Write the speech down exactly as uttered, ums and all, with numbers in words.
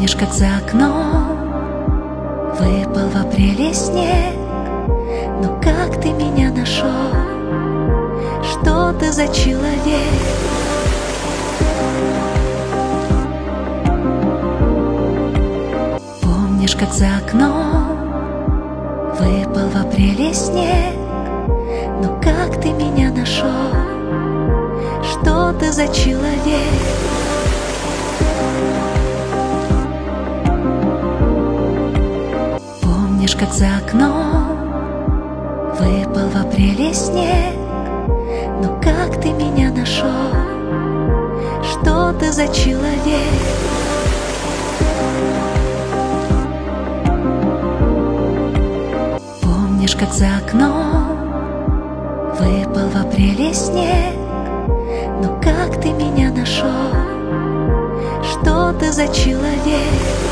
Помнишь, как за окном выпал в апреле снег? Ну как ты меня нашел? Что ты за человек? Помнишь, как за окном выпал в апреле снег? Ну как ты меня нашел? Что ты за человек? Помнишь, как за окном выпал в апреле снег? Ну как ты меня нашел? Что ты за человек? Помнишь, как за окном выпал в апреле снег? Ну как ты меня нашел? Что ты за человек?